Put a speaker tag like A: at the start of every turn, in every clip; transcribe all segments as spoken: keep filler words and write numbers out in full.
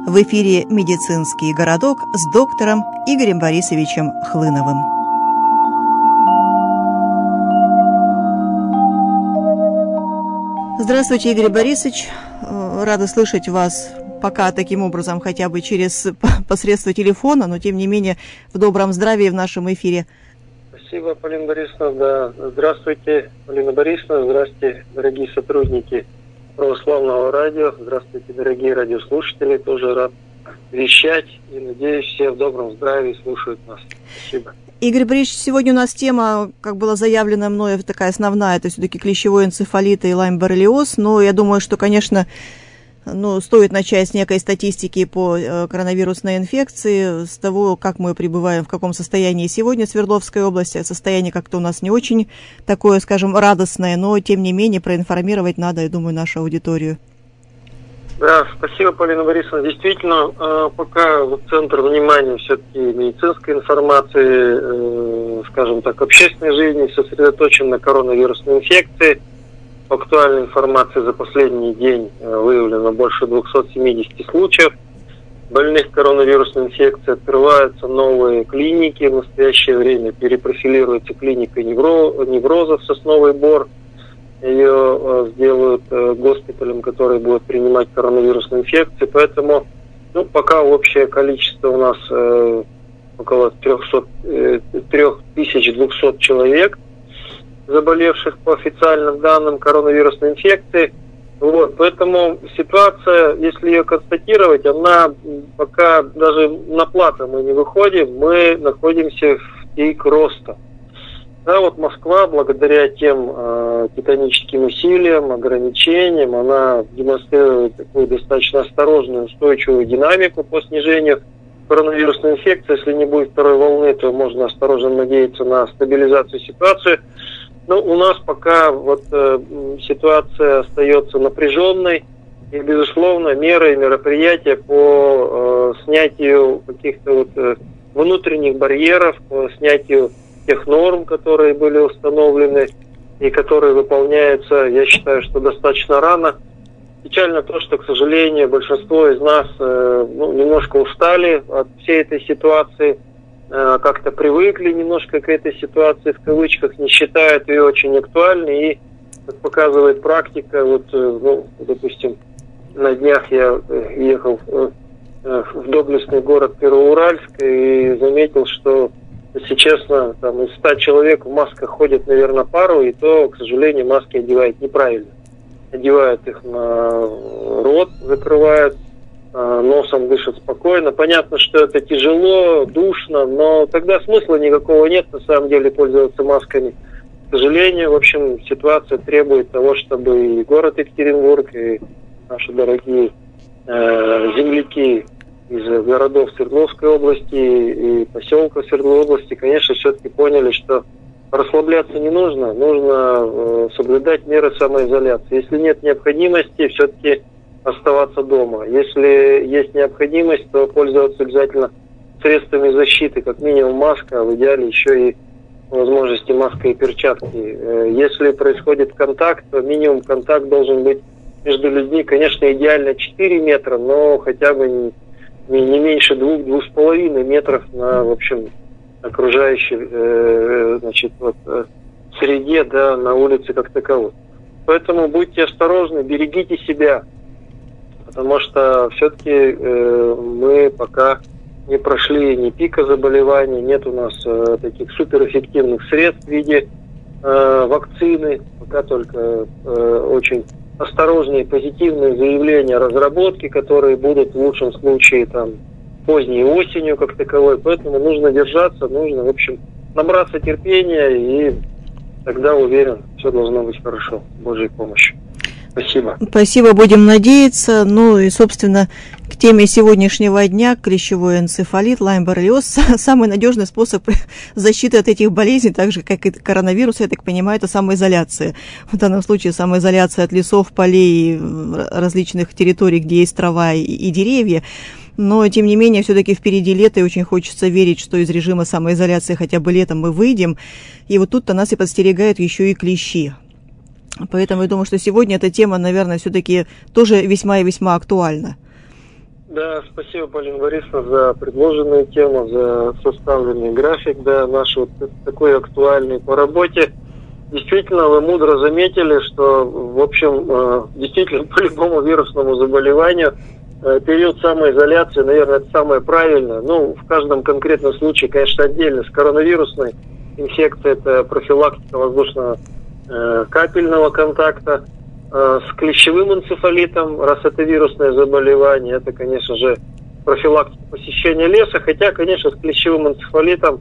A: В эфире «Медицинский городок» с доктором Игорем Борисовичем Хлыновым. Здравствуйте, Игорь Борисович. Рада слышать вас пока таким образом, хотя бы через посредство телефона, но тем не менее в добром здравии в нашем эфире.
B: Спасибо, Полина Борисовна. Да. Здравствуйте, Полина Борисовна. Здравствуйте, дорогие сотрудники Православного радио. Здравствуйте, дорогие радиослушатели. Тоже рад вещать и надеюсь, все в добром здравии слушают нас. Спасибо.
A: Игорь Борисович, сегодня у нас тема, как было заявлено мной, такая основная, это все-таки клещевой энцефалит и лайм-боррелиоз, но я думаю, что, конечно, ну, стоит начать с некой статистики по э, коронавирусной инфекции, с того, как мы пребываем, в каком состоянии сегодня в Свердловской области. Состояние как-то у нас не очень такое, скажем, радостное, но, тем не менее, проинформировать надо, я думаю, нашу аудиторию.
B: Да, спасибо, Полина Борисовна. Действительно, э, пока вот центр внимания все-таки медицинской информации, э, скажем так, общественной жизни сосредоточен на коронавирусной инфекции. По актуальной информации за последний день выявлено больше двухсот семидесяти случаев больных коронавирусной инфекцией. Открываются новые клиники. В настоящее время перепрофилируется клиника неврозов Сосновый Бор. Ее сделают госпиталем, который будет принимать коронавирусную инфекцию. Поэтому ну, пока общее количество у нас э, около три тысячи двести человек, заболевших по официальным данным коронавирусной инфекции. Вот, поэтому ситуация, если ее констатировать, она пока даже на плато мы не выходим, мы находимся в пик роста. Да, вот Москва, благодаря тем э, титаническим усилиям, ограничениям, она демонстрирует такую достаточно осторожную, устойчивую динамику по снижению коронавирусной инфекции. Если не будет второй волны, то можно осторожно надеяться на стабилизацию ситуации. Но у нас пока вот э, ситуация остается напряженной, и, безусловно, меры и мероприятия по э, снятию каких-то вот э, внутренних барьеров, по снятию тех норм, которые были установлены и которые выполняются, я считаю, что достаточно рано. Печально то, что, к сожалению, большинство из нас э, ну, немножко устали от всей этой ситуации, как-то привыкли немножко к этой ситуации, в кавычках, не считают ее очень актуальной. И, как показывает практика, вот, ну, допустим, на днях я ехал в доблестный город Первоуральск и заметил, что, если честно, там из ста человек в масках ходят, наверное, пару, и то, к сожалению, маски одевают неправильно. Одевают их на рот, закрывают, носом дышат спокойно. Понятно, что это тяжело, душно, но тогда смысла никакого нет, на самом деле, пользоваться масками. К сожалению, в общем, ситуация требует того, чтобы и город Екатеринбург, и наши дорогие э, земляки из городов Свердловской области и поселков Свердловской области, конечно, все-таки поняли, что расслабляться не нужно, нужно э, соблюдать меры самоизоляции. Если нет необходимости, все-таки оставаться дома. Если есть необходимость, то пользоваться обязательно средствами защиты, как минимум маска, а в идеале еще и возможности маска и перчатки. Если происходит контакт, то минимум контакт должен быть между людьми, конечно, идеально четыре метра, но хотя бы не, не меньше двух-двух с половиной метров на, в общем, окружающей э, значит, вот, среде, да, на улице как таковой. Поэтому будьте осторожны, берегите себя. Потому что все-таки э, мы пока не прошли ни пика заболеваний, нет у нас э, таких суперэффективных средств в виде э, вакцины, пока только э, очень осторожные позитивные заявления разработки, которые будут в лучшем случае там поздней осенью как таковой. Поэтому нужно держаться, нужно, в общем, набраться терпения, и тогда, уверен, все должно быть хорошо, с Божьей помощью. Спасибо.
A: Спасибо, будем надеяться. Ну и, собственно, к теме сегодняшнего дня, клещевой энцефалит, лайм-боррелиоз, самый надежный способ защиты от этих болезней, так же, как и коронавирус, я так понимаю, это самоизоляция. В данном случае самоизоляция от лесов, полей, различных территорий, где есть трава и, и деревья. Но, тем не менее, все-таки впереди лето, и очень хочется верить, что из режима самоизоляции хотя бы летом мы выйдем. И вот тут-то нас и подстерегают еще и клещи. Поэтому я думаю, что сегодня эта тема, наверное, все-таки тоже весьма и весьма актуальна.
B: Да, спасибо, Полина Борисовна, за предложенную тему, за составленный график, да, наш вот такой актуальный по работе. Действительно, вы мудро заметили, что, в общем, действительно, по любому вирусному заболеванию период самоизоляции, наверное, это самое правильное. Ну, в каждом конкретном случае, конечно, отдельно. С коронавирусной инфекцией это профилактика воздушно-капельного контакта. С клещевым энцефалитом, раз это вирусное заболевание, это, конечно же, профилактика посещения леса. Хотя, конечно, с клещевым энцефалитом,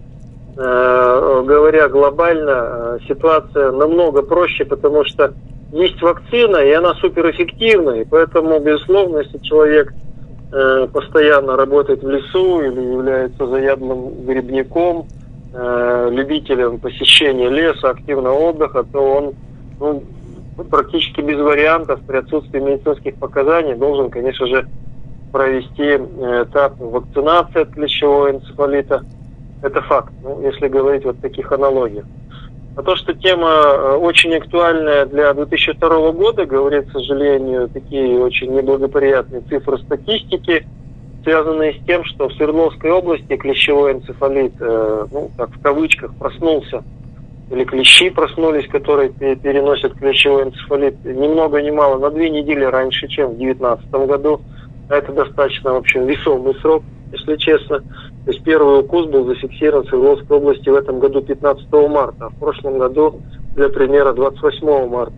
B: э, говоря глобально, ситуация намного проще, потому что есть вакцина, и она суперэффективна. И поэтому, безусловно, если человек э, постоянно работает в лесу или является заядлым грибником, э, любителем посещения леса, активного отдыха, то он... Ну, практически без вариантов при отсутствии медицинских показаний должен, конечно же, провести этап вакцинации от клещевого энцефалита. Это факт, ну, если говорить вот в таких аналогиях. А то, что тема очень актуальная для две тысячи второго года, говорит, к сожалению, такие очень неблагоприятные цифры статистики, связанные с тем, что в Свердловской области клещевой энцефалит, ну, так в кавычках, проснулся, или клещи проснулись, которые переносят клещевой энцефалит, ни много ни мало, на две недели раньше, чем в две тысячи девятнадцатом году. Это достаточно, в общем, весомый срок, если честно. То есть первый укус был зафиксирован в Свердловской области в этом году пятнадцатого марта, а в прошлом году, для примера, двадцать восьмого марта.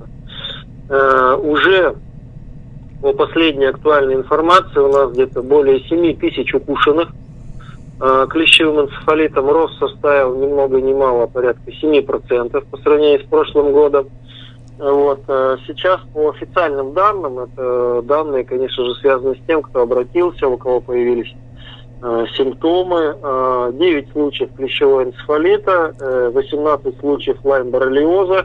B: Э, уже по последней актуальной информации у нас где-то более семь тысяч укушенных клещевым энцефалитом. Рост составил ни много ни мало, порядка семь процентов по сравнению с прошлым годом. Вот. Сейчас по официальным данным, это данные, конечно же, связаны с тем, кто обратился, у кого появились э, симптомы. Э, девять случаев клещевого энцефалита, э, восемнадцать случаев лайм-боррелиоза.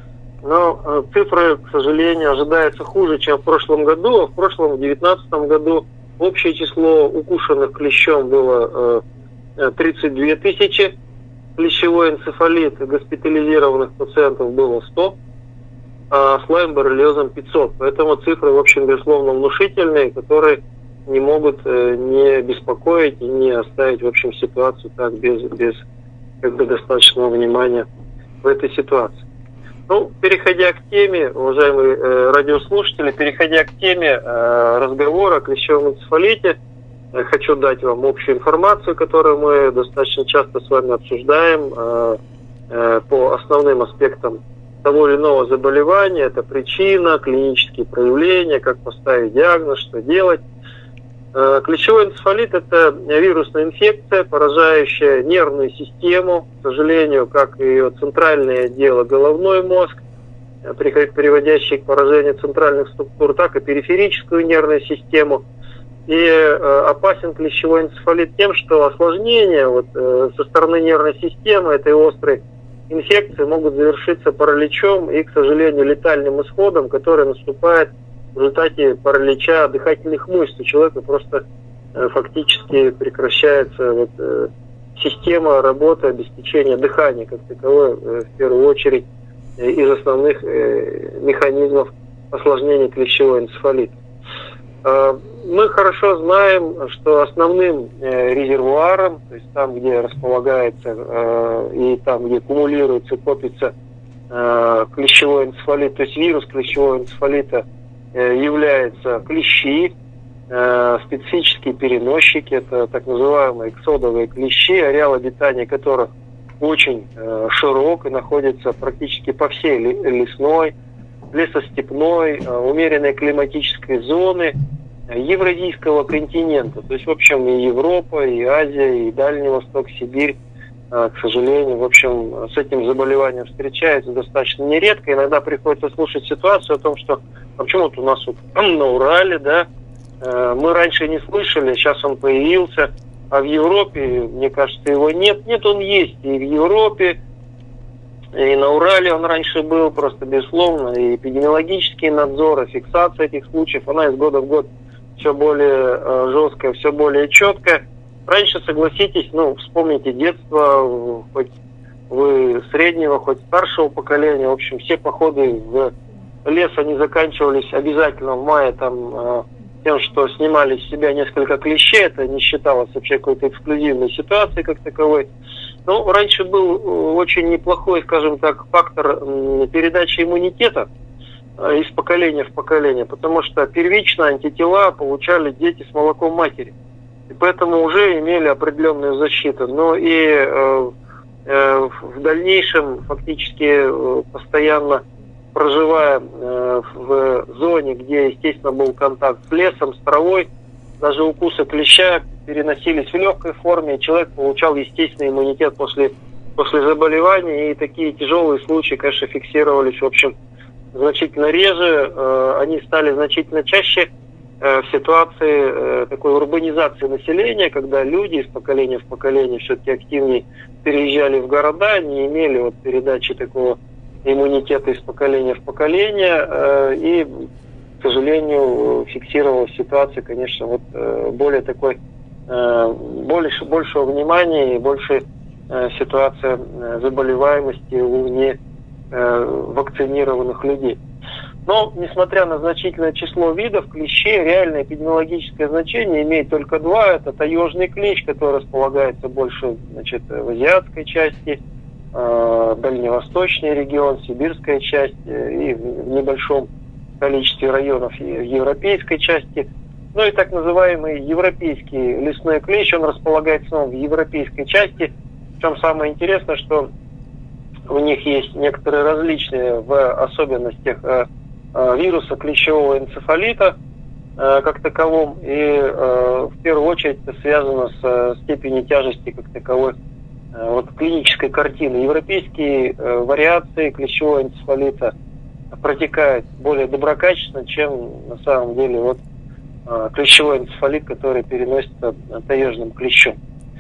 B: Но э, цифры, к сожалению, ожидаются хуже, чем в прошлом году. А в прошлом, в две тысячи девятнадцатом году, общее число укушенных клещом было э, тридцать две тысячи. Клещевой энцефалит госпитализированных пациентов было сто, а с лайм-боррелиозом пятьсот. Поэтому цифры, в общем, безусловно, внушительные, которые не могут э, не беспокоить и не оставить, в общем, ситуацию так без, без как бы, достаточного внимания в этой ситуации. Ну, переходя к теме, уважаемые э, радиослушатели, переходя к теме э, разговора о клещевом энцефалите, э, хочу дать вам общую информацию, которую мы достаточно часто с вами обсуждаем э, э, по основным аспектам того или иного заболевания. Это причина, клинические проявления, как поставить диагноз, что делать. Э, клещевой энцефалит – это вирусная инфекция, поражающая нервную систему, к сожалению, как и ее центральное отдело, головной мозг, приводящий к поражению центральных структур, так и периферическую нервную систему. И э, опасен клещевой энцефалит тем, что осложнения вот, э, со стороны нервной системы этой острой инфекции могут завершиться параличом и, к сожалению, летальным исходом, который наступает в результате паралича дыхательных мышц. У человека просто э, фактически прекращается вот, э, система работы, обеспечения дыхания как таковой, э, в первую очередь, э, из основных э, механизмов осложнения клещевого энцефалита. Э, мы хорошо знаем, что основным э, резервуаром, то есть там, где располагается э, и там, где кумулируется, копится э, клещевой энцефалит, то есть вирус клещевого энцефалита, являются клещи, э, специфические переносчики, это так называемые эксодовые клещи, ареал обитания которых очень э, широк и находится практически по всей лесной, лесостепной, э, умеренной климатической зоны евразийского континента. То есть, в общем, и Европа, и Азия, и Дальний Восток, Сибирь, э, к сожалению, в общем, с этим заболеванием встречается достаточно нередко. Иногда приходится слушать ситуацию о том, что а почему-то у нас вот на Урале, да, э, мы раньше не слышали, сейчас он появился, а в Европе, мне кажется, его нет. Нет, он есть и в Европе, и на Урале он раньше был, просто безусловно, и эпидемиологический надзор, и фиксация этих случаев, она из года в год все более э, жесткая, все более четкая. Раньше, согласитесь, ну, вспомните детство, хоть вы среднего, хоть старшего поколения, в общем, все походы в лес, они заканчивались обязательно в мае там тем, что снимали с себя несколько клещей, это не считалось вообще какой-то эксклюзивной ситуацией как таковой. Ну, раньше был очень неплохой, скажем так, фактор передачи иммунитета из поколения в поколение, потому что первично антитела получали дети с молоком матери, и поэтому уже имели определенную защиту. Но и э, э, в дальнейшем, фактически э, постоянно проживая э, в зоне, где, естественно, был контакт с лесом, с травой, даже укусы клеща переносились в легкой форме, и человек получал естественный иммунитет после, после заболевания, и такие тяжелые случаи, конечно, фиксировались, в общем, значительно реже, э, они стали значительно чаще э, в ситуации э, такой урбанизации населения, когда люди из поколения в поколение все-таки активнее переезжали в города, не имели вот передачи такого иммунитета из поколения в поколение, э, и, к сожалению, фиксировалась ситуация, конечно, вот э, более такой, э, больше, большего внимания и больше э, ситуация э, заболеваемости у не вакцинированных людей. Но, несмотря на значительное число видов, клещей реальное эпидемиологическое значение имеет только два. Это таежный клещ, который располагается больше, значит, в азиатской части, э, дальневосточный регион, сибирская часть и в небольшом количестве районов в европейской части. Ну и так называемый европейский лесной клещ, он располагается ну, в европейской части. Причем самое интересное, что у них есть некоторые различия в особенностях э, э, вируса клещевого энцефалита э, как таковом. И э, в первую очередь это связано с э, степенью тяжести как таковой э, вот, клинической картины. Европейские э, вариации клещевого энцефалита протекают более доброкачественно, чем на самом деле вот, э, клещевой энцефалит, который переносится таежным клещом.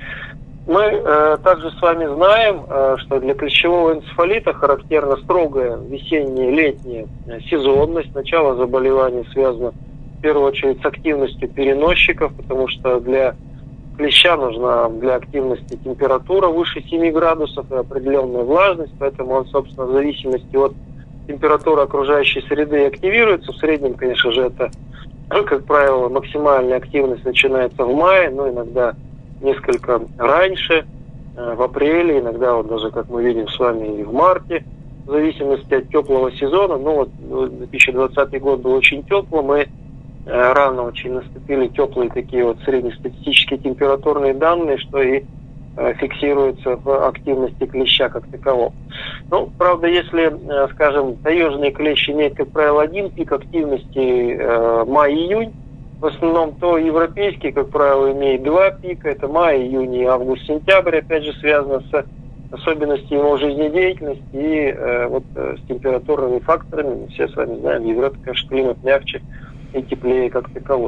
B: Мы э, также с вами знаем, э, что для клещевого энцефалита характерна строгая весенняя, летняя сезонность. Начало заболевания связано в первую очередь с активностью переносчиков, потому что для клеща нужна для активности температура выше семи градусов и определенная влажность, поэтому он, собственно, в зависимости от температуры окружающей среды активируется. В среднем, конечно же, это, как правило, максимальная активность начинается в мае, но иногда несколько раньше, в апреле, иногда вот даже, как мы видим с вами, и в марте, в зависимости от теплого сезона. Ну вот две тысячи двадцатый год был очень теплым, и рано очень наступили теплые такие вот среднестатистические температурные данные, что и фиксируется в активности клеща как такового. Ну, правда, если, скажем, таежный клещ имеет, как правило, один пик активности май-июнь, в основном, то европейский, как правило, имеет два пика, это май, июнь и август, сентябрь, опять же, связано с особенностями его жизнедеятельности и э, вот, э, с температурными факторами. Мы все с вами знаем, в Европе, конечно, климат мягче и теплее как таковой.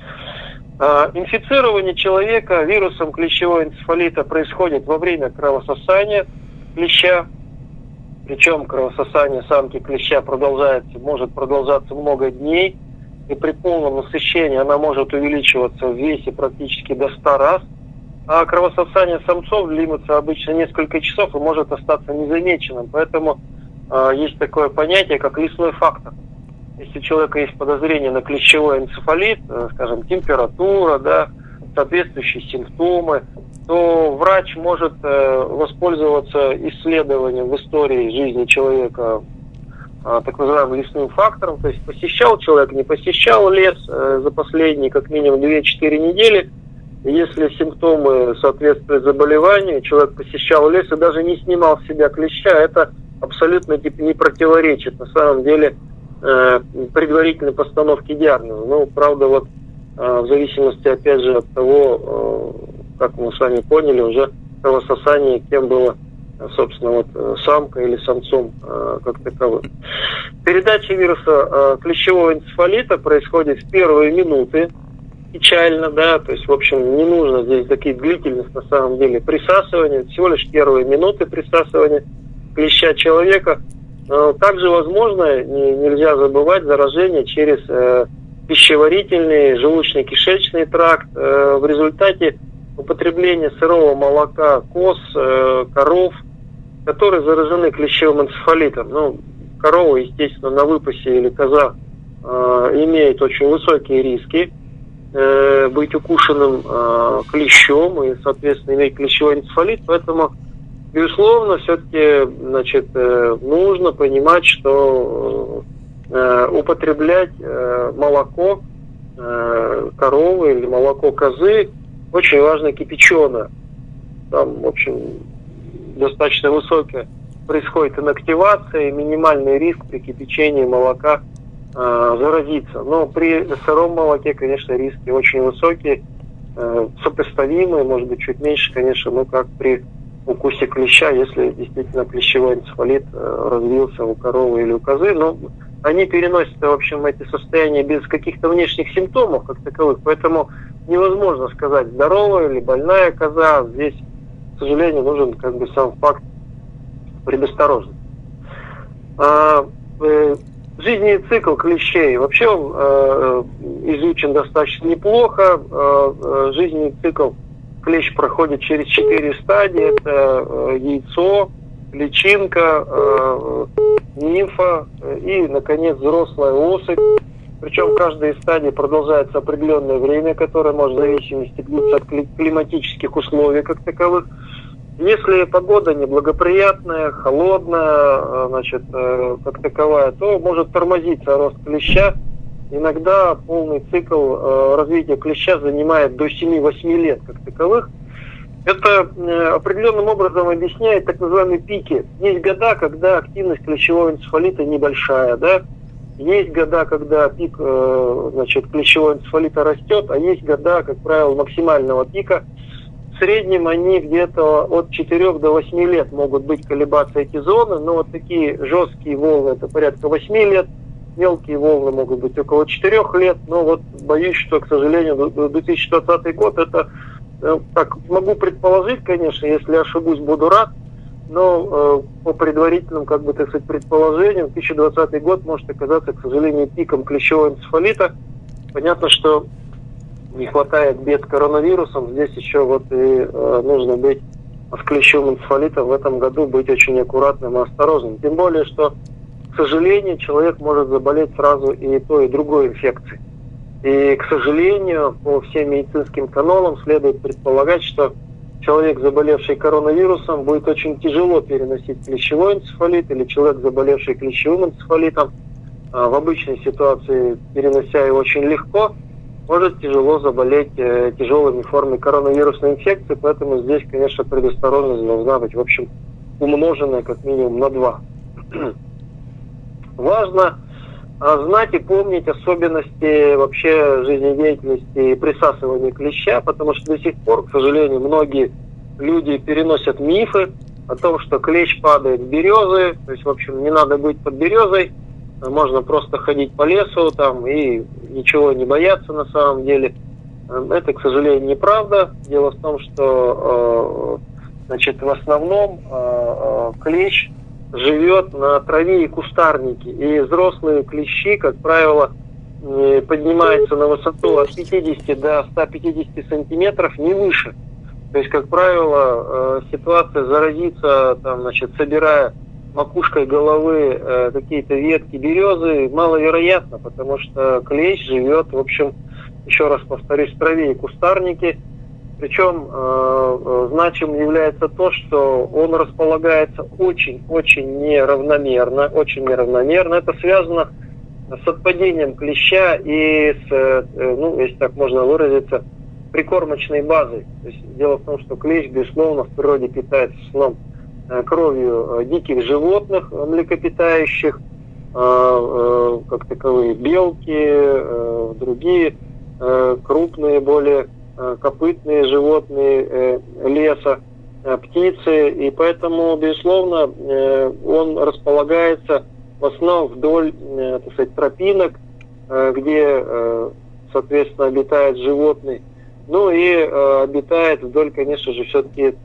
B: Э, инфицирование человека вирусом клещевого энцефалита происходит во время кровососания клеща, причем кровососание самки клеща продолжается, может продолжаться много дней, и при полном насыщении она может увеличиваться в весе практически до ста раз, а кровососание самцов длится обычно несколько часов и может остаться незамеченным. Поэтому э, есть такое понятие, как лесной фактор. Если у человека есть подозрение на клещевой энцефалит, э, скажем, температура, да, соответствующие симптомы, то врач может э, воспользоваться исследованием в истории жизни человека, так называемым лесным фактором, то есть посещал человек, не посещал лес э, за последние как минимум две-четыре недели. Если симптомы соответствуют заболеванию, человек посещал лес и даже не снимал с себя клеща, это абсолютно типа, не противоречит на самом деле э, предварительной постановке диагноза. Ну, правда, вот э, в зависимости, опять же, от того, э, как мы с вами поняли, уже кровососание кем было, собственно, вот самка или самцом э, как таковым. Передача вируса э, клещевого энцефалита происходит в первые минуты, печально, да, то есть, в общем, не нужно здесь такие длительность, на самом деле, присасывания, всего лишь первые минуты присасывания клеща человека. Э, также возможно, не, нельзя забывать, заражение через э, пищеварительный, желудочно-кишечный тракт. Э, в результате употребления сырого молока коз, э, коров, которые заражены клещевым энцефалитом. Ну, корова, естественно, на выпасе или коза э, имеет очень высокие риски э, быть укушенным э, клещом и, соответственно, иметь клещевой энцефалит. Поэтому, безусловно, все-таки, значит, э, нужно понимать, что э, употреблять э, молоко э, коровы или молоко козы очень важно кипяченое. Там, в общем, достаточно высокая происходит инактивация и минимальный риск при кипячении молока э, заразиться. Но при сыром молоке, конечно, риски очень высокие, э, сопоставимые, может быть, чуть меньше, конечно, но как при укусе клеща, если действительно клещевой энцефалит э, развился у коровы или у козы. Но они переносят, в общем, эти состояния без каких-то внешних симптомов как таковых, поэтому невозможно сказать, здоровая или больная коза. Здесь, к сожалению, нужен как бы сам факт предосторожности. А, э, жизненный цикл клещей, вообще он э, изучен достаточно неплохо. Э, э, жизненный цикл клещ проходит через четыре стадии. Это э, яйцо, личинка, э, нимфа и, наконец, взрослая особь. Причем каждая из стадий продолжается определенное время, которое может в зависимости от климатических условий как таковых. Если погода неблагоприятная, холодная, значит, как таковая, то может тормозиться рост клеща. Иногда полный цикл развития клеща занимает до семи-восьми лет как таковых. Это определенным образом объясняет так называемые пики. Есть года, когда активность клещевого энцефалита небольшая, да? Есть года, когда пик, значит, клещевого энцефалита растет, а есть года, как правило, максимального пика. В среднем они где-то от четырёх до восьми лет могут быть колебаться эти зоны, но вот такие жесткие волны это порядка восьми лет, мелкие волны могут быть около четырёх лет, но вот боюсь, что, к сожалению, две тысячи двадцатый год это, так, могу предположить, конечно, если ошибусь, буду рад, но э, по предварительным, как бы, так сказать, предположениям, две тысячи двадцатый год может оказаться, к сожалению, пиком клещевого энцефалита. Понятно, что не хватает бед с коронавирусом, здесь еще вот и э, нужно быть с клещевым энцефалитом в этом году, быть очень аккуратным и осторожным. Тем более, что, к сожалению, человек может заболеть сразу и той, и другой инфекцией. И, к сожалению, по всем медицинским канонам следует предполагать, что человек, заболевший коронавирусом, будет очень тяжело переносить клещевой энцефалит, или человек, заболевший клещевым энцефалитом, э, в обычной ситуации, перенося его очень легко, может тяжело заболеть э, тяжелыми формами коронавирусной инфекции, поэтому здесь, конечно, предосторожность должна быть, в общем, умноженная как минимум на два. Важно э, знать и помнить особенности вообще жизнедеятельности и присасывания клеща, потому что до сих пор, к сожалению, многие люди переносят мифы о том, что клещ падает в березы, то есть, в общем, не надо быть под березой, можно просто ходить по лесу там и ничего не бояться на самом деле. Это, к сожалению, неправда. Дело в том, что э, значит, в основном э, клещ живет на траве и кустарнике. И взрослые клещи, как правило, э, поднимаются на высоту от пятидесяти до ста пятидесяти сантиметров, не выше. То есть, как правило, э, ситуация заразиться, там, значит, собирая макушкой головы э, какие-то ветки березы, маловероятно, потому что клещ живет, в общем, еще раз повторюсь, в траве и кустарнике. Причем э, э, значимым является то, что он располагается очень-очень неравномерно, очень неравномерно. Это связано с отпадением клеща и с, э, ну, если так можно выразиться, прикормочной базой. То есть дело в том, что клещ, безусловно, в природе питается в основном кровью диких животных, млекопитающих, как таковые белки, другие крупные, более копытные животные леса, птицы. И поэтому, безусловно, он располагается в основном вдоль, так сказать, тропинок, где, соответственно, обитают животные. Ну и обитает вдоль, конечно же, все-таки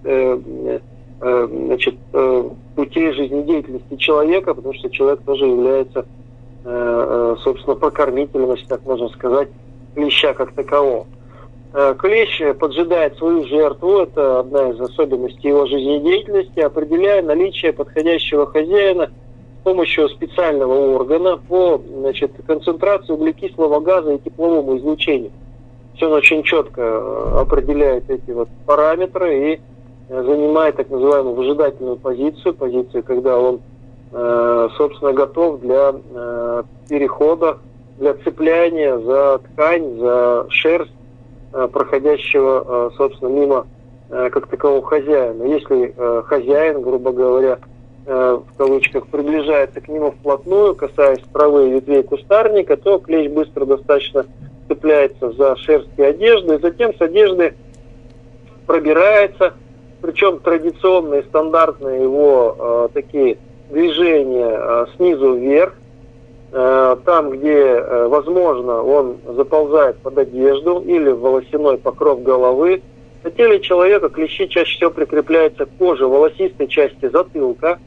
B: значит, путей жизнедеятельности человека, потому что человек тоже является, собственно, прокормителем, если так можно сказать, клеща как такового. Клещ поджидает свою жертву, это одна из особенностей его жизнедеятельности, определяя наличие подходящего хозяина с помощью специального органа по, значит, концентрации углекислого газа и тепловому излучению. Он очень четко определяет эти вот параметры и занимает так называемую выжидательную позицию, позицию, когда он, собственно, готов для перехода, для цепляния за ткань, за шерсть проходящего, собственно, мимо как такового хозяина. Если хозяин, грубо говоря, в кавычках, приближается к нему вплотную, касаясь травы и ветвей кустарника, то клещ быстро достаточно цепляется за шерсть и одежду, и затем с одежды пробирается, причем традиционные, стандартные его э, такие движения э, снизу вверх, э, там, где э, возможно, он заползает под одежду или в волосяной покров головы. На теле человека клещи чаще всего прикрепляются к коже волосистой части затылка,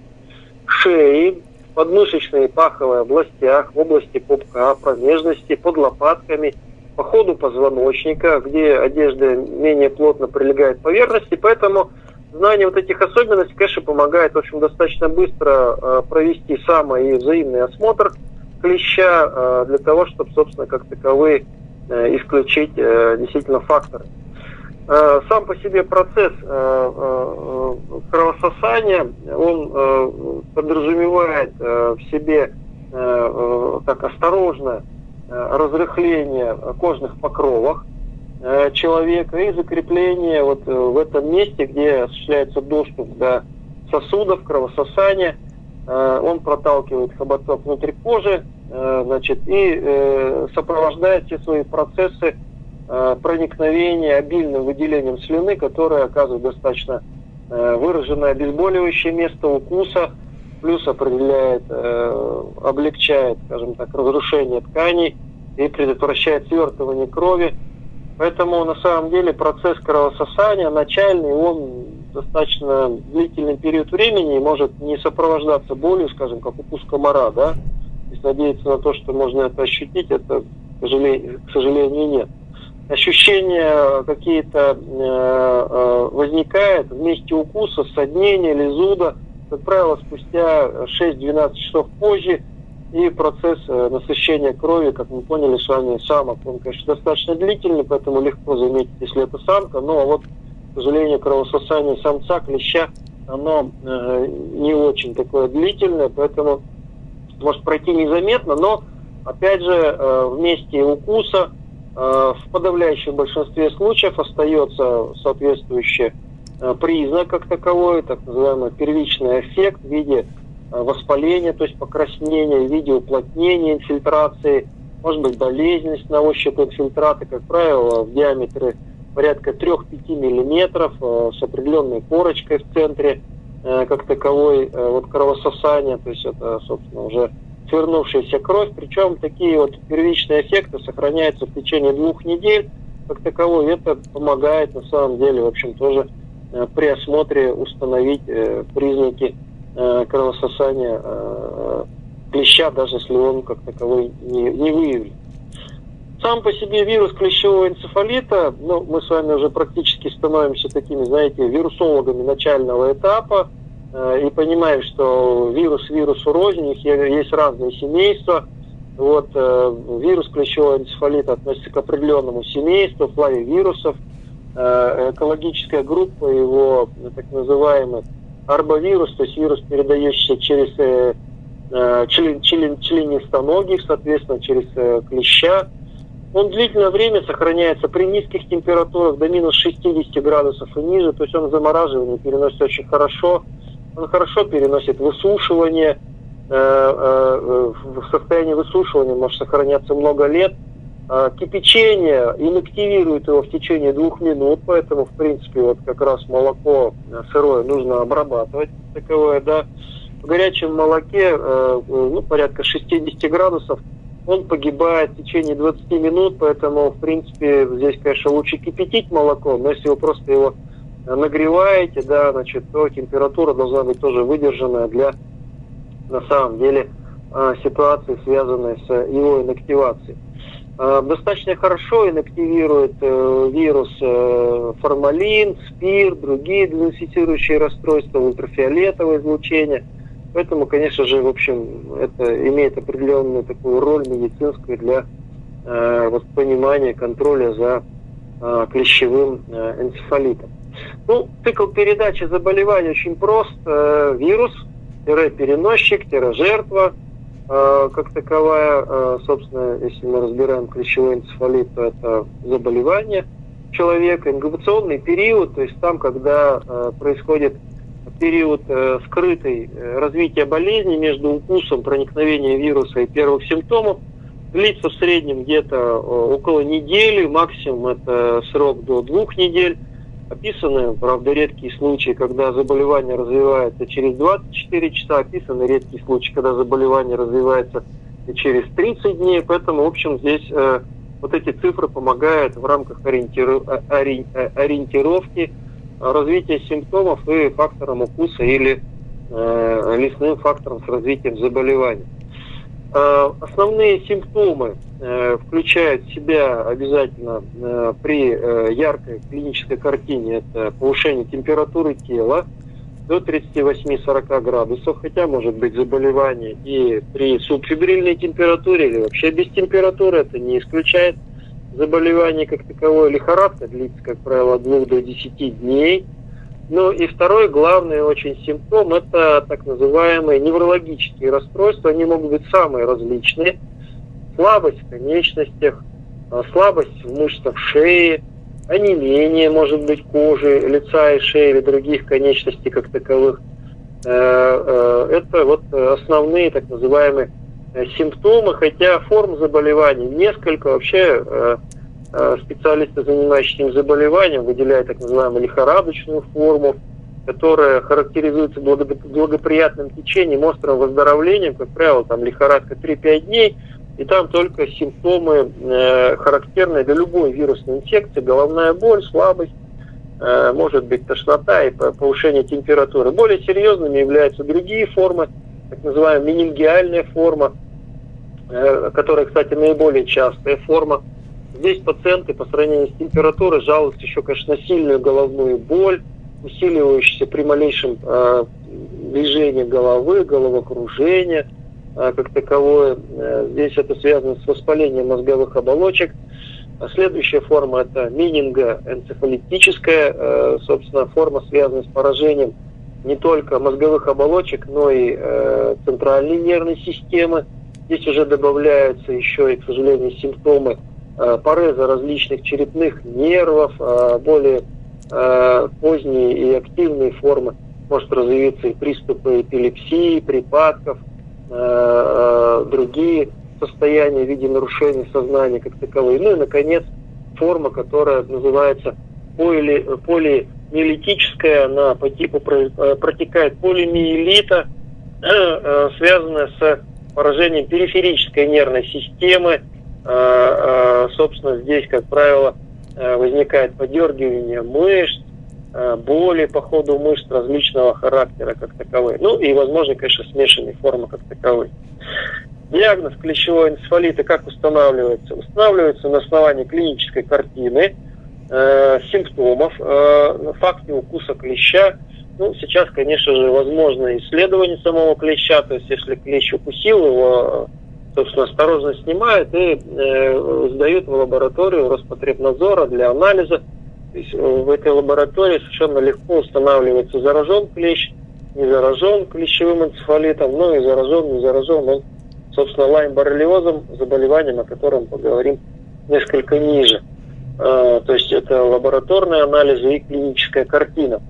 B: шеи, подмышечной и паховой областях, в области пупка, промежности, под лопатками, по ходу позвоночника, где одежда менее плотно прилегает к поверхности, поэтому знание вот этих особенностей, конечно, помогает, в общем, достаточно быстро э, провести самый и взаимный осмотр клеща э, для того, чтобы, собственно, как таковые э, исключить э, действительно факторы. Э, сам по себе процесс э, э, кровососания, он э, подразумевает э, в себе э, э, так осторожно разрыхление кожных покровах э, человека и закрепление вот э, в этом месте, где осуществляется доступ до сосудов, кровососания. Э, он проталкивает хоботок внутрь кожи, э, значит, и э, сопровождает все свои процессы э, проникновения обильным выделением слюны, которое оказывает достаточно э, выраженное обезболивающее место укуса, плюс определяет, э, облегчает, скажем так, разрушение тканей и предотвращает свертывание крови. Поэтому на самом деле процесс кровососания начальный, он достаточно длительный период времени и может не сопровождаться болью, скажем, как укус комара, да. Если надеяться на то, что можно это ощутить, это, к сожалению, к сожалению нет. Ощущения какие-то э, э, возникают в месте укуса, ссаднения или зуда, как правило, спустя шесть-двенадцать часов позже, и процесс насыщения крови, как мы поняли с вами, самок, он, конечно, достаточно длительный, поэтому легко заметить, если это самка, но вот, к сожалению, кровососание самца, клеща, оно э, не очень такое длительное, поэтому может пройти незаметно, но, опять же, э, в месте укуса э, в подавляющем большинстве случаев остается соответствующее признак как таковой, так называемый первичный эффект в виде воспаления, то есть покраснения, в виде уплотнения инфильтрации, может быть болезненность на ощупь инфильтраты, как правило, в диаметре порядка три-пять миллиметров с определенной корочкой в центре как таковой вот кровососания, то есть это, собственно, уже свернувшаяся кровь, причем такие вот первичные эффекты сохраняются в течение двух недель, как таковой, это помогает на самом деле, в общем, тоже при осмотре установить э, признаки э, кровососания э, клеща, даже если он как таковой не, не выявлен. Сам по себе вирус клещевого энцефалита, ну, мы с вами уже практически становимся такими, знаете, вирусологами начального этапа э, и понимаем, что вирус вирусу рознь, у них есть разные семейства. Вот, э, вирус клещевого энцефалита относится к определенному семейству флавивирусов. Экологическая группа его, так называемый арбовирус, то есть вирус, передающийся через э, член, член, членистоногих, соответственно, через э, клеща. Он длительное время сохраняется при низких температурах до минус шестидесяти градусов и ниже, то есть он замораживание переносит очень хорошо. Он хорошо переносит высушивание. Э, э, в состоянии высушивания может сохраняться много лет. Кипячение инактивирует его в течение двух минут, поэтому, в принципе, вот как раз молоко сырое нужно обрабатывать, таковое, да. В горячем молоке, ну, порядка шестидесяти градусов, он погибает в течение двадцати минут, поэтому, в принципе, здесь, конечно, лучше кипятить молоко, но если вы просто его нагреваете, да, значит, то температура должна быть тоже выдержанная для, на самом деле, ситуации, связанной с его инактивацией. Достаточно хорошо инактивирует э, вирус э, формалин, спирт, другие дезинфицирующие расстройства, ультрафиолетовое излучение. Поэтому, конечно же, в общем, это имеет определенную такую роль медицинскую для э, вот, понимания, контроля за э, клещевым э, энцефалитом. Ну, цикл передачи заболевания очень прост. Э, вирус, переносчик, жертва, э, как таковая, э, собственно, если мы разбираем клещевой энцефалит, то это заболевание человека, инкубационный период, то есть там, когда э, происходит период э, скрытый э, развития болезни между укусом, проникновения вируса и первых симптомов, длится в среднем где-то э, около недели, максимум это срок до двух недель. Описаны, правда, редкие случаи, когда заболевание развивается через двадцать четыре часа, описаны редкие случаи, когда заболевание развивается через тридцать дней, поэтому, в общем, здесь э, вот эти цифры помогают в рамках ориентиров... ори... ориентировки развития симптомов и фактором укуса или э, лесным фактором с развитием заболевания. Э, основные симптомы э, включают в себя обязательно э, при э, яркой клинической картине это повышение температуры тела до тридцати восьми — сорока градусов, хотя может быть заболевание и при субфебрильной температуре или вообще без температуры, это не исключает заболевание как таковое. Лихорадка длится, как правило, от двух до десяти дней. Ну и второй главный очень симптом – это так называемые неврологические расстройства. Они могут быть самые различные. Слабость в конечностях, слабость в мышцах шеи, онемение, может быть, кожи, лица и шеи или других конечностей как таковых. Это вот основные так называемые симптомы, хотя форм заболеваний несколько. Вообще э, э, специалисты, занимающиеся этим заболеванием, выделяют так называемую лихорадочную форму, которая характеризуется благо- благоприятным течением, острым выздоровлением, как правило, там лихорадка три-пять дней, и там только симптомы э, характерные для любой вирусной инфекции: головная боль, слабость, э, может быть тошнота и повышение температуры. Более серьезными являются другие формы, так называемая менингиальная форма, э, которая, кстати, наиболее частая форма. Здесь пациенты по сравнению с температурой жалуются еще, конечно, на сильную головную боль, усиливающуюся при малейшем э, движении головы, головокружение э, как таковое. Э, здесь это связано с воспалением мозговых оболочек. А следующая форма – это менингоэнцефалитическая, э, собственно, форма, связанная с поражением не только мозговых оболочек, но и э, центральной нервной системы. Здесь уже добавляются еще и, к сожалению, симптомы э, пореза различных черепных нервов, э, более э, поздние и активные формы. Может развиться и приступы эпилепсии, припадков, э, э, другие состояния в виде нарушений сознания как таковые. Ну и, наконец, форма, которая называется поли, поли миелитическая, она по типу протекает полимиелита, связанная с поражением периферической нервной системы. Собственно, здесь, как правило, возникает подергивание мышц, боли по ходу мышц различного характера как таковые. Ну и, возможно, конечно, смешанные формы как таковые. Диагноз клещевого энцефалита как устанавливается? Устанавливается на основании клинической картины, Э, симптомов, э, на факте укуса клеща. Ну, сейчас, конечно же, возможно исследование самого клеща, то есть если клещ укусил, его, собственно, осторожно снимают и э, сдают в лабораторию Роспотребнадзора для анализа. То есть в этой лаборатории совершенно легко устанавливается, заражен клещ, не заражен клещевым энцефалитом, ну и заражен, не заражен он, собственно, лайм-боррелиозом, заболеванием, о котором поговорим несколько ниже. То есть это лабораторные анализы и клиническая картина.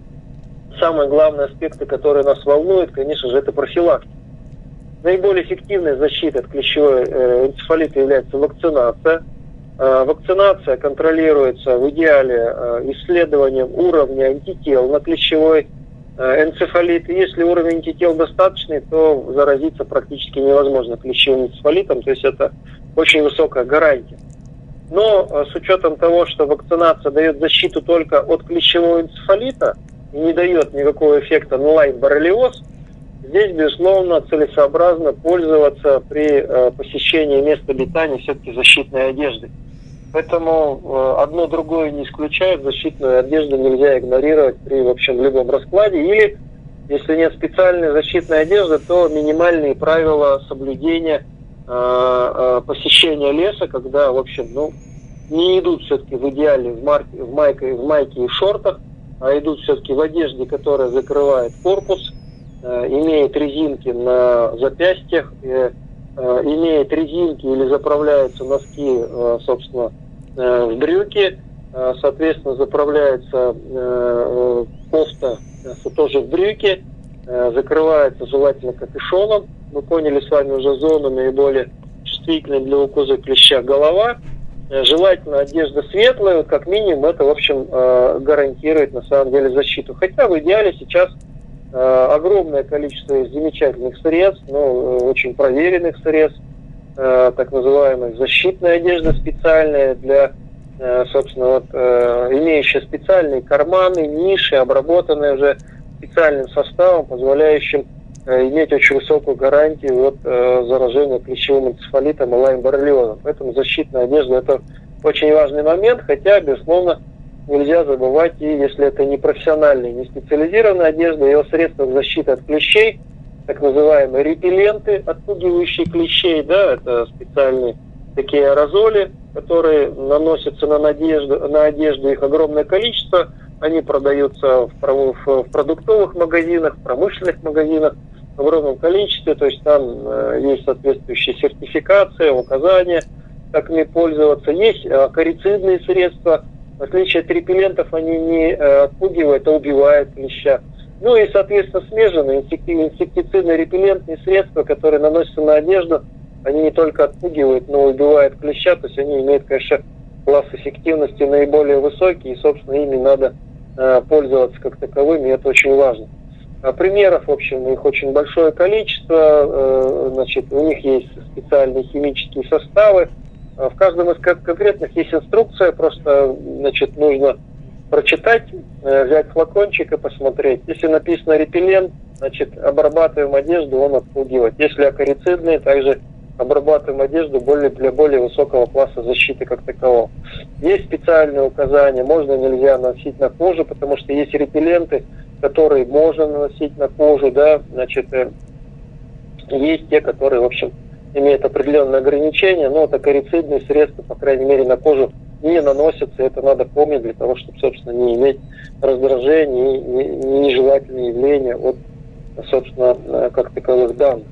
B: Самые главные аспекты, которые нас волнуют, конечно же, это профилактика. Наиболее эффективной защитой от клещевой энцефалита является вакцинация. Вакцинация контролируется в идеале исследованием уровня антител на клещевой энцефалит. И если уровень антител достаточный, то заразиться практически невозможно клещевым энцефалитом. То есть это очень высокая гарантия. Но с учетом того, что вакцинация дает защиту только от клещевого энцефалита и не дает никакого эффекта на лайм-боррелиоз, здесь, безусловно, целесообразно пользоваться при э, посещении места обитания все-таки защитной одеждой. Поэтому э, одно другое не исключает, защитную одежду нельзя игнорировать при, в общем, любом раскладе. Или, если нет специальной защитной одежды, то минимальные правила соблюдения посещения леса, когда, в общем, ну, не идут все-таки в идеале в, марке, в, майке, в майке и шортах, а идут все-таки в одежде, которая закрывает корпус, э, имеет резинки на запястьях, э, э, имеет резинки или заправляются носки, э, собственно, э, в брюки, э, соответственно, заправляется э, кофта э, тоже в брюки, э, закрывается желательно капюшоном. Мы поняли с вами уже зону наиболее чувствительной для укуса клеща голова. Желательно одежда светлая, как минимум это, в общем, гарантирует на самом деле защиту. Хотя в идеале сейчас огромное количество замечательных средств, ну, очень проверенных средств, так называемых защитная одежда специальная для, собственно, вот, имеющая специальные карманы, ниши, обработанные уже специальным составом, позволяющим иметь очень высокую гарантию от э, заражения клещевым энцефалитом и лайм-боррелиозом. Поэтому защитная одежда – это очень важный момент, хотя, безусловно, нельзя забывать, и если это не профессиональная, не специализированная одежда, ее средства защиты от клещей, так называемые репелленты, отпугивающие клещей, да, это специальные такие аэрозоли, которые наносятся на одежду, на одежду, их огромное количество, они продаются в, в, в продуктовых магазинах, в промышленных магазинах в огромном количестве, то есть там э, есть соответствующая сертификация, указания, как ими пользоваться. Есть э, акарицидные средства, в отличие от репеллентов, они не э, отпугивают, а убивают клеща. Ну и, соответственно, смеженные инсектицидные репеллентные средства, которые наносятся на одежду, они не только отпугивают, но и убивают клеща, то есть они имеют, конечно, класс эффективности наиболее высокий, и, собственно, ими надо э, пользоваться как таковыми, и это очень важно. А примеров, в общем, их очень большое количество, э, значит, у них есть специальные химические составы, в каждом из конкретных есть инструкция, просто, значит, нужно прочитать, э, взять флакончик и посмотреть. Если написано репеллент, значит, обрабатываем одежду, он отпугивает. Если акарицидные, также обрабатываем одежду более, для более высокого класса защиты как такового. Есть специальные указания, можно, нельзя носить на кожу, потому что есть репелленты, которые можно наносить на кожу, да, значит, э, есть те, которые, в общем, имеют определенные ограничения, но вот акарицидные средства, по крайней мере, на кожу не наносятся, это надо помнить для того, чтобы, собственно, не иметь раздражения и нежелательные явления от, собственно, как таковых данных.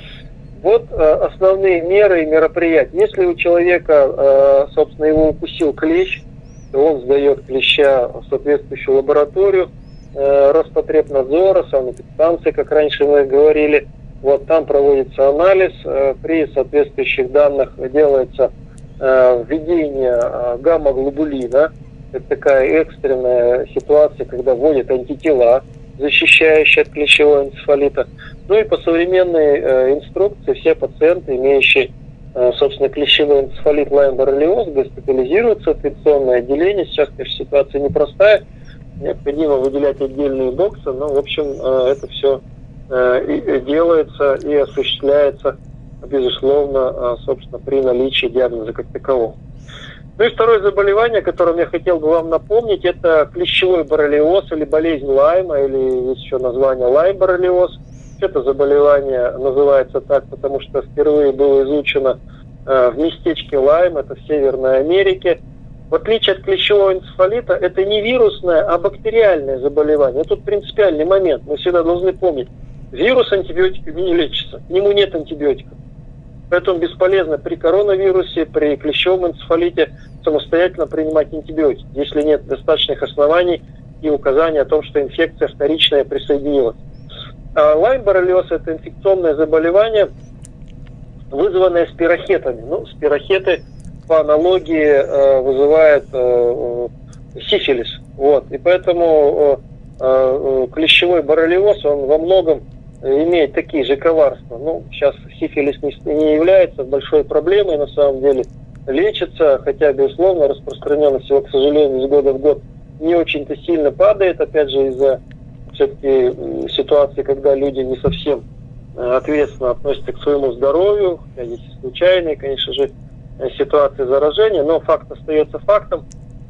B: Вот э, основные меры и мероприятия. Если у человека, э, собственно, его укусил клещ, то он сдает клеща в соответствующую лабораторию э, Роспотребнадзора, санэпидстанции, как раньше мы говорили. Вот там проводится анализ, э, при соответствующих данных делается э, введение э, гамма-глобулина. Это такая экстренная ситуация, когда вводят антитела, защищающие от клещевого энцефалита. Ну и по современной э, инструкции все пациенты, имеющие, э, собственно, клещевой энцефалит, лайм-боррелиоз, госпитализируются в инфекционное отделение. Сейчас, конечно, ситуация непростая, необходимо выделять отдельные боксы, но, в общем, э, это все э, и делается и осуществляется, безусловно, э, собственно, при наличии диагноза как такового. Ну и второе заболевание, о котором я хотел бы вам напомнить, это клещевой боррелиоз или болезнь Лайма, или есть еще название лайм-боррелиоз. Это заболевание называется так, потому что впервые было изучено э, в местечке Лайм, это в Северной Америке. В отличие от клещевого энцефалита, это не вирусное, а бактериальное заболевание. Тут принципиальный момент, мы всегда должны помнить. Вирус антибиотиками не лечится, к нему нет антибиотиков. Поэтому бесполезно при коронавирусе, при клещевом энцефалите самостоятельно принимать антибиотики, если нет достаточных оснований и указаний о том, что инфекция вторичная присоединилась. А лайм-боррелиоз – это инфекционное заболевание, вызванное спирохетами. Ну, спирохеты по аналогии э, вызывают э, сифилис. Вот. И поэтому э, э, клещевой боррелиоз, он во многом имеет такие же коварства. Ну, сейчас сифилис не, не является большой проблемой, на самом деле лечится, хотя, безусловно, распространенность его, к сожалению, из года в год не очень-то сильно падает, опять же, из-за все-таки ситуации, когда люди не совсем ответственно относятся к своему здоровью, хотя есть и случайные, конечно же, ситуации заражения, но факт остается фактом.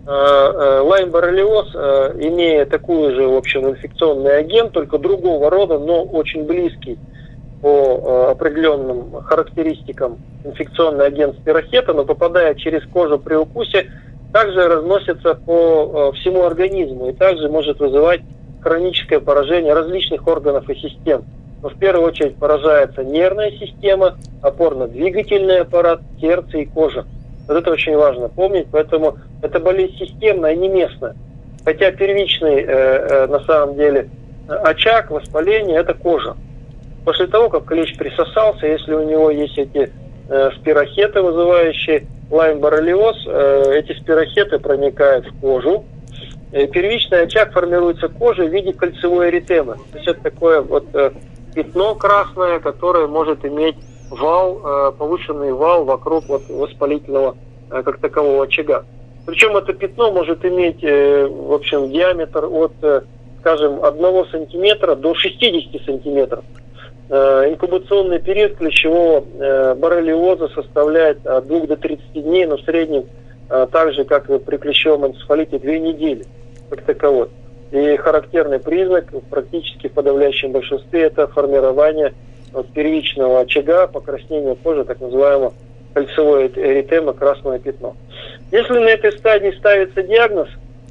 B: Лайм-боррелиоз, имея такой же, в общем, инфекционный агент, только другого рода, но очень близкий по определенным характеристикам инфекционный агент спирохета, но попадая через кожу при укусе, также разносится по всему организму и также может вызывать хроническое поражение различных органов и систем. Но в первую очередь поражается нервная система, опорно-двигательный аппарат, сердце и кожа. Вот это очень важно помнить, поэтому это болезнь системная, не местная. Хотя первичный, э, э, на самом деле, очаг воспаления – это кожа. После того, как клещ присосался, если у него есть эти э, спирохеты, вызывающие лайм-боррелиоз, э, эти спирохеты проникают в кожу. И первичный очаг формируется кожей в виде кольцевой эритемы. То есть это такое вот э, пятно красное, которое может иметь вал, э, повышенный вал вокруг вот, воспалительного э, как такового очага. Причем это пятно может иметь, э, в общем, диаметр от, э, скажем, одного сантиметра до шестидесяти сантиметров. Э, инкубационный период клещевого э, боррелиоза составляет от двух до тридцати дней, но в среднем, э, так же, как и при клещевом энцефалите, две недели, как таковой. И характерный признак практически в подавляющем большинстве – это формирование вот, первичного очага, покраснение кожи, так называемого кольцевой эритема, красное пятно. Если на этой стадии ставится диагноз,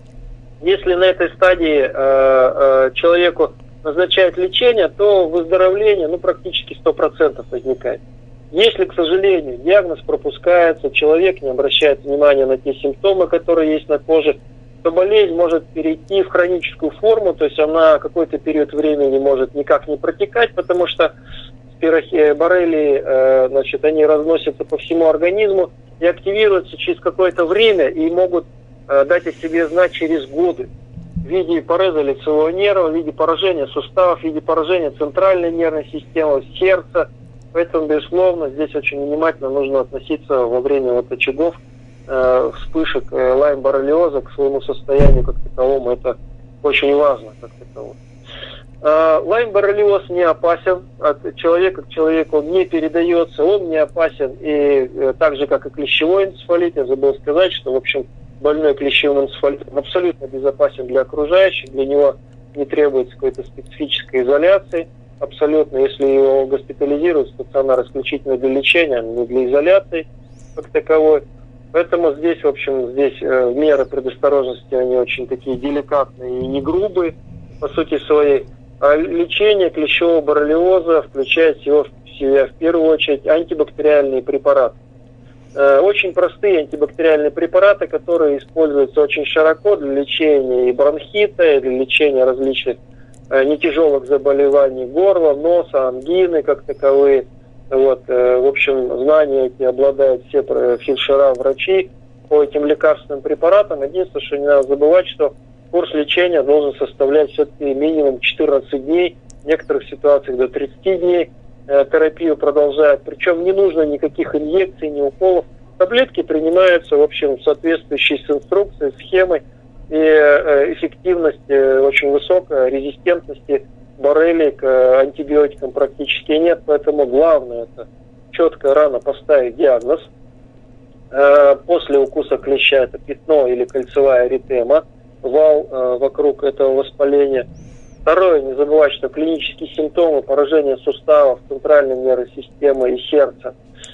B: если на этой стадии э, э, человеку назначают лечение, то выздоровление ну, практически сто процентов возникает. Если, к сожалению, диагноз пропускается, человек не обращает внимания на те симптомы, которые есть на коже, то болезнь может перейти в хроническую форму, то есть она какой-то период времени может никак не протекать, потому что боррелии, э, значит, они разносятся по всему организму и активируются через какое-то время и могут э, дать о себе знать через годы в виде пореза лицевого нерва, в виде поражения суставов, в виде поражения центральной нервной системы, сердца. Поэтому, безусловно, здесь очень внимательно нужно относиться во время вот очагов, э, вспышек э, лайм-боррелиоза к своему состоянию как таковому. Это очень важно как таковому. Лайм-боррелиоз не опасен, от человека к человеку он не передается, он не опасен и э, так же, как и клещевой энцефалит. Я забыл сказать, что, в общем, больной клещевым энцефалитом абсолютно безопасен для окружающих, для него не требуется какой-то специфической изоляции, абсолютно, если его госпитализируют в стационар исключительно для лечения, а не для изоляции как таковой. Поэтому здесь, в общем, здесь э, меры предосторожности, они очень такие деликатные и не грубые по сути своей. А лечение клещевого боррелиоза включает в себя в первую очередь антибактериальные препараты. Очень простые антибактериальные препараты, которые используются очень широко для лечения и бронхита, и для лечения различных нетяжелых заболеваний горла, носа, ангины как таковые. Вот, в общем, знания эти обладают все фельдшера, врачи по этим лекарственным препаратам. Единственное, что не надо забывать, что курс лечения должен составлять все-таки минимум четырнадцать дней, в некоторых ситуациях до тридцати дней. Э, терапию продолжают. Причем не нужно никаких инъекций, ни уколов. Таблетки принимаются, в общем, соответствующей с инструкцией, схемой. И э, эффективность э, очень высокая, резистентности боррелий к э, антибиотикам практически нет. Поэтому главное это четко рано поставить диагноз. Э, после укуса клеща это пятно или кольцевая эритема, вал э, вокруг этого воспаления. Второе, не забывать, что клинические симптомы поражения суставов, центральной нервной системы и сердца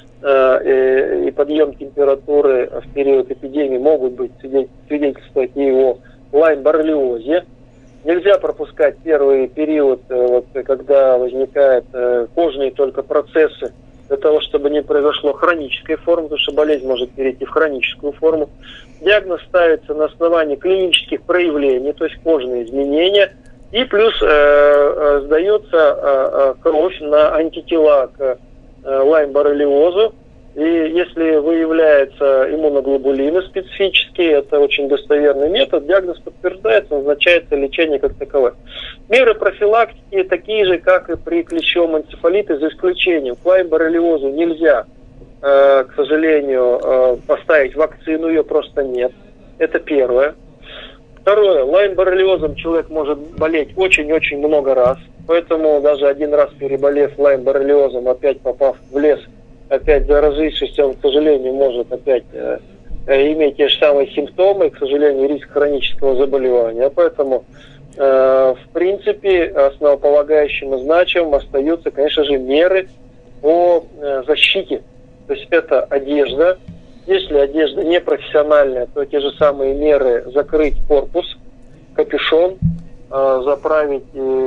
B: э, и, и подъем температуры в период эпидемии могут быть свидетельствовать и о лайм-боррелиозе. Нельзя пропускать первый период, э, вот, когда возникают э, кожные только процессы, для того, чтобы не произошло хронической формы, потому что болезнь может перейти в хроническую форму. Диагноз ставится на основании клинических проявлений, то есть кожные изменения, и плюс э, э, сдается э, кровь на антитела к э, лайм-боррелиозу. И если выявляются иммуноглобулины специфические, это очень достоверный метод, диагноз подтверждается, назначается лечение как таковое. Меры профилактики такие же, как и при клещевом энцефалите, за исключением к лайм-боррелиозу нельзя, э, к сожалению, э, поставить вакцину, ее просто нет. Это первое. Второе, лайм-боррелиозом человек может болеть очень-очень много раз, поэтому даже один раз переболев лайм-боррелиозом, опять попав в лес, опять заразившись, он, к сожалению, может опять э, иметь те же самые симптомы, и, к сожалению, риск хронического заболевания. Поэтому в принципе, основополагающим и значимым остаются, конечно же, меры по защите. То есть это одежда. Если одежда не профессиональная, то те же самые меры: закрыть корпус, капюшон, заправить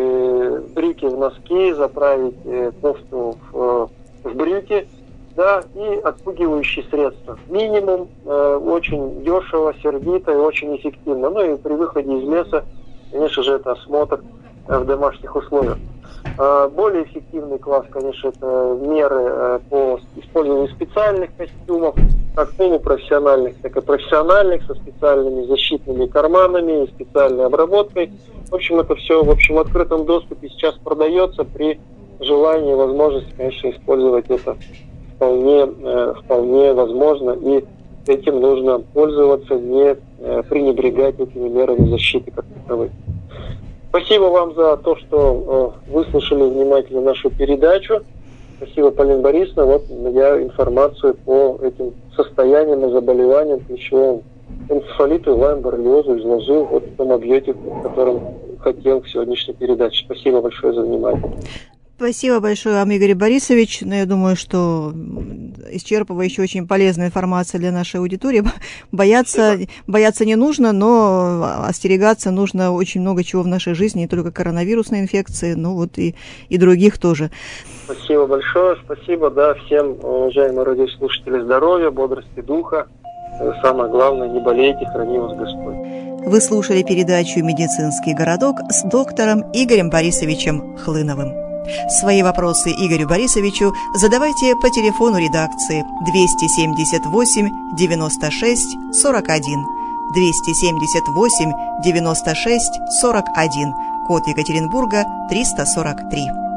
B: брюки в носки, заправить кофту в, в брюки, да, и отпугивающие средства. Минимум, очень дешево, сердито и очень эффективно. Ну и при выходе из леса, конечно же, это осмотр в домашних условиях. Более эффективный класс, конечно, это меры по использованию специальных костюмов, как полупрофессиональных, так и профессиональных, со специальными защитными карманами и специальной обработкой. В общем, это все в общем открытом доступе сейчас продается. При желании и возможности, конечно, использовать это вполне, вполне возможно, и этим нужно пользоваться, не пренебрегать этими мерами защиты как таковой. Спасибо вам за то, что э, выслушали внимательно нашу передачу. Спасибо, Полина Борисовна. Вот я информацию по этим состояниям и заболеваниям, клещевому энцефалиту и лайм-боррелиозу изложил вот в том объеме, в котором хотел в сегодняшней передаче. Спасибо большое за внимание.
A: Спасибо большое вам, Игорь Борисович. Но я думаю, что исчерпывающая, очень полезная информация для нашей аудитории. Бояться, бояться не нужно, но остерегаться нужно очень много чего в нашей жизни, не только коронавирусной инфекции, но вот и, и других тоже.
B: Спасибо большое. Спасибо, да, всем, уважаемые радиослушатели, здоровья, бодрости духа. Самое главное, не болейте, храни вас Господь.
A: Вы слушали передачу «Медицинский городок» с доктором Игорем Борисовичем Хлыновым. Свои вопросы Игорю Борисовичу задавайте по телефону редакции двести семьдесят восемь девяносто шесть сорок один, двести семьдесят восемь девяносто шесть сорок один, код Екатеринбурга триста сорок три.